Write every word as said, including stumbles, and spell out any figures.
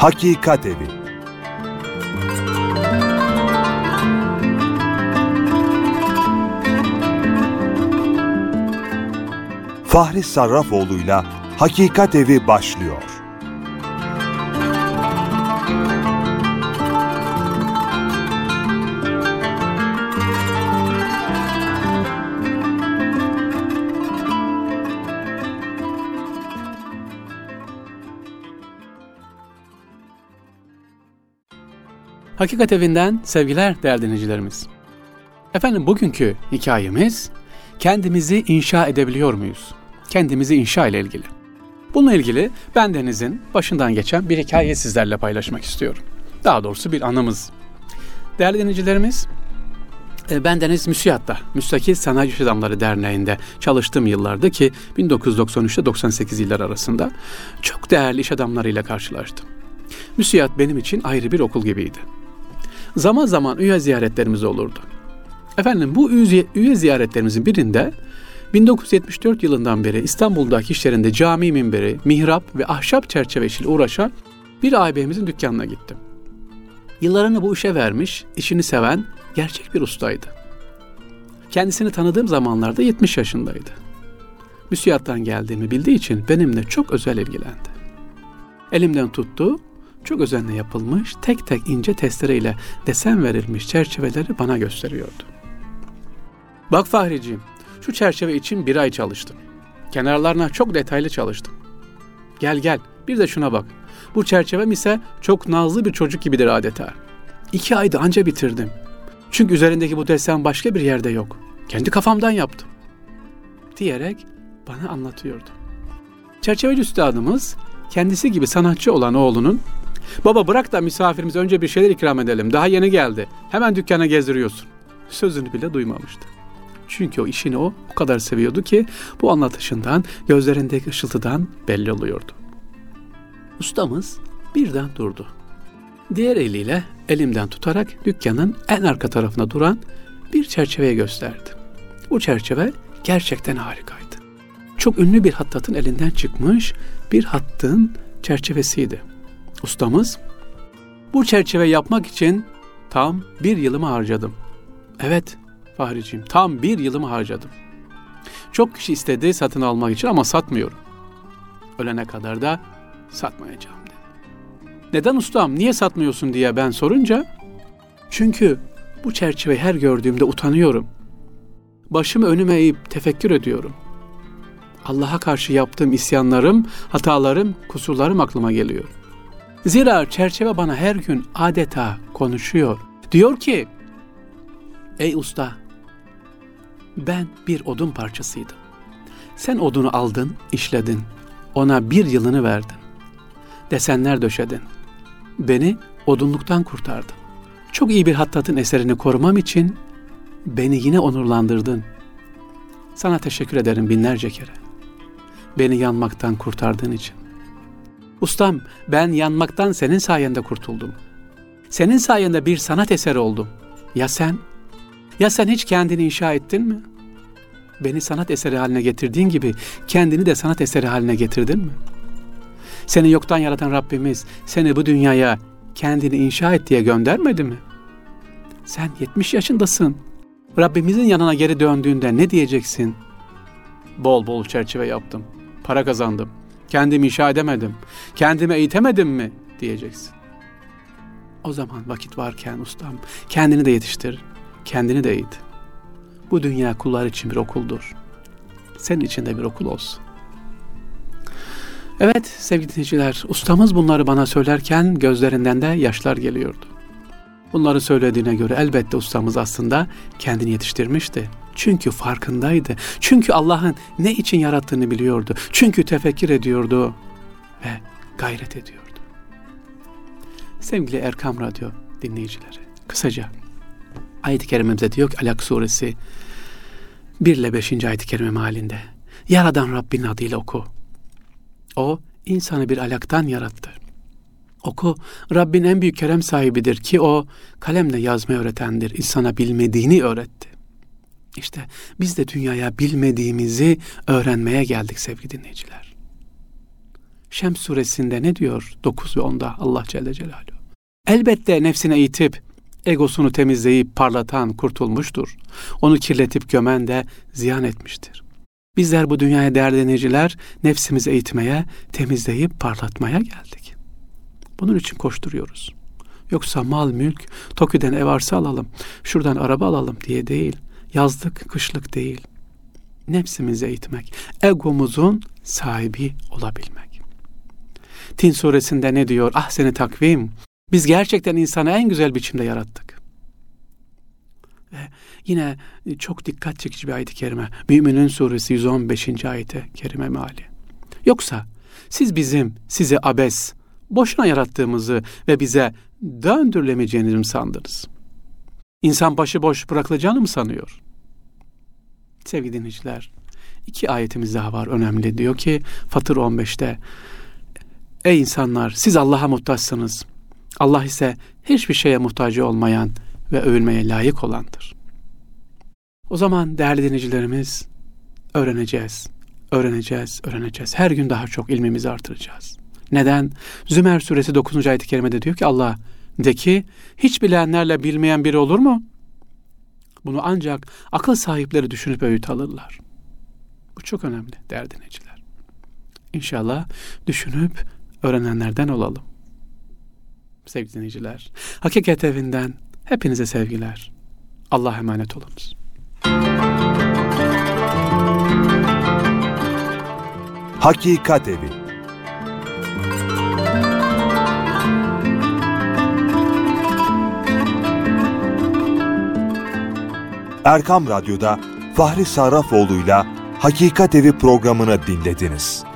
Hakikat Evi. Fahri Sarrafoğlu'yla Hakikat Evi başlıyor. Hakikat Evi'nden sevgiler değerli dinleyicilerimiz. Efendim bugünkü hikayemiz kendimizi inşa edebiliyor muyuz? Kendimizi inşa ile ilgili. Bununla ilgili bendenizin başından geçen bir hikayeyi sizlerle paylaşmak istiyorum. Daha doğrusu bir anımız. Değerli dinleyicilerimiz, bendeniz MÜSİAD'da, Müstakil Sanayi İş Adamları Derneği'nde çalıştığım yıllarda ki bin dokuz yüz doksan üç ile doksan sekiz yılları arasında çok değerli iş adamlarıyla karşılaştım. MÜSİAD benim için ayrı bir okul gibiydi. Zaman zaman üye ziyaretlerimiz olurdu. Efendim bu üye, üye ziyaretlerimizin birinde bin dokuz yüz yetmiş dört yılından beri İstanbul'daki işlerinde cami minberi, mihrap ve ahşap çerçeve işiyle uğraşan bir ağabeyimizin dükkanına gittim. Yıllarını bu işe vermiş, işini seven gerçek bir ustaydı. Kendisini tanıdığım zamanlarda yetmiş yaşındaydı. MÜSİAD'dan geldiğimi bildiği için benimle çok özel ilgilendi. Elimden tuttu, çok özenle yapılmış, tek tek ince testereyle desen verilmiş çerçeveleri bana gösteriyordu. Bak Fahriciğim, şu çerçeve için bir ay çalıştım. Kenarlarına çok detaylı çalıştım. Gel gel, bir de şuna bak. Bu çerçevem ise çok nazlı bir çocuk gibidir adeta. İki ayda anca bitirdim. Çünkü üzerindeki bu desen başka bir yerde yok. Kendi kafamdan yaptım. Diyerek bana anlatıyordu. Çerçeveci üstadımız kendisi gibi sanatçı olan oğlunun "Baba bırak da misafirimize önce bir şeyler ikram edelim. Daha yeni geldi. Hemen dükkana gezdiriyorsun." sözünü bile duymamıştı. Çünkü o işini o o kadar seviyordu ki bu anlatışından, gözlerindeki ışıltıdan belli oluyordu. Ustamız birden durdu. Diğer eliyle elimden tutarak dükkanın en arka tarafına duran bir çerçeveye gösterdi. Bu çerçeve gerçekten harikaydı. Çok ünlü bir hattatın elinden çıkmış bir hattın çerçevesiydi. Ustamız, "Bu çerçeve yapmak için tam bir yılımı harcadım." Evet Fahriciğim, tam bir yılımı harcadım. Çok kişi istedi satın almak için ama satmıyorum. Ölene kadar da satmayacağım dedi. Neden ustam, niye satmıyorsun diye ben sorunca, çünkü bu çerçeveyi her gördüğümde utanıyorum. Başımı önüme eğip tefekkür ediyorum. Allah'a karşı yaptığım isyanlarım, hatalarım, kusurlarım aklıma geliyor. Zira çerçeve bana her gün adeta konuşuyor. Diyor ki, "Ey usta, ben bir odun parçasıydım. Sen odunu aldın, işledin. Ona bir yılını verdin. Desenler döşedin. Beni odunluktan kurtardın. Çok iyi bir hattatın eserini korumam için beni yine onurlandırdın. Sana teşekkür ederim binlerce kere. Beni yanmaktan kurtardığın için. Ustam, ben yanmaktan senin sayende kurtuldum. Senin sayende bir sanat eseri oldum. Ya sen? Ya sen hiç kendini inşa ettin mi? Beni sanat eseri haline getirdiğin gibi kendini de sanat eseri haline getirdin mi? Seni yoktan yaratan Rabbimiz seni bu dünyaya kendini inşa et diye göndermedi mi? Sen yetmiş yaşındasın. Rabbimizin yanına geri döndüğünde ne diyeceksin? Bol bol çerçeve yaptım. Para kazandım. Kendimi inşa edemedim. Kendimi eğitemedim mi? Diyeceksin. O zaman vakit varken ustam, kendini de yetiştir. Kendini de eğit. Bu dünya kullar için bir okuldur. Senin için de bir okul olsun. Evet sevgili dinleyiciler, ustamız bunları bana söylerken gözlerinden de yaşlar geliyordu. Bunları söylediğine göre elbette ustamız aslında kendini yetiştirmişti. Çünkü farkındaydı. Çünkü Allah'ın ne için yarattığını biliyordu. Çünkü tefekkür ediyordu ve gayret ediyordu. Sevgili Erkam Radyo dinleyicileri, kısaca ayet-i kerimemize diyor ki Alak suresi bir ile beşinci ayet-i kerime mealinde, Yaradan Rabbin adıyla oku. O insanı bir alaktan yarattı. Oku, Rabbin en büyük kerem sahibidir ki o kalemle yazmayı öğretendir. İnsana bilmediğini öğretti. İşte biz de dünyaya bilmediğimizi öğrenmeye geldik sevgili dinleyiciler. Şems suresinde ne diyor? dokuz ve onda Allah Celle Celaluhu. Elbette nefsine itip, egosunu temizleyip parlatan kurtulmuştur. Onu kirletip gömen de ziyan etmiştir. Bizler bu dünyaya değerli dinleyiciler, nefsimizi eğitmeye, temizleyip parlatmaya geldik. Bunun için koşturuyoruz. Yoksa mal, mülk, Tokyo'dan ev arsa alalım, şuradan araba alalım diye değil. Yazlık, kışlık değil. Nefsimizi eğitmek, egomuzun sahibi olabilmek. Tin suresinde ne diyor? Ah seni takvim. Biz gerçekten insanı en güzel biçimde yarattık. Ve yine çok dikkat çekici bir ayet-i kerime. Mü'minun suresi yüz on beşinci ayet-i kerime meali. Yoksa siz bizim, sizi abes, boşuna yarattığımızı ve bize döndürülemeyeceğinizi mi sandınız? İnsan başıboş bırakılacağını mı sanıyor? Sevgili dinleyiciler, iki ayetimiz daha var önemli. Diyor ki Fatır on beşte, ey insanlar siz Allah'a muhtaçsınız. Allah ise hiçbir şeye muhtacı olmayan ve övülmeye layık olandır. O zaman değerli dinleyicilerimiz, öğreneceğiz, öğreneceğiz, öğreneceğiz. Her gün daha çok ilmimizi artıracağız. Neden? Zümer suresi dokuzuncu ayet-i kerimede diyor ki Allah, de ki hiç bilenlerle bilmeyen biri olur mu? Bunu ancak akıl sahipleri düşünüp öğüt alırlar. Bu çok önemli değerli dinleyiciler. İnşallah düşünüp öğrenenlerden olalım. Sevgili dinleyiciler, Hakikat Evi'nden hepinize sevgiler. Allah'a emanet olunuz. Hakikat Evi. Erkam Radyo'da Fahri Sarrafoğlu'yla Hakikat Evi programını dinlediniz.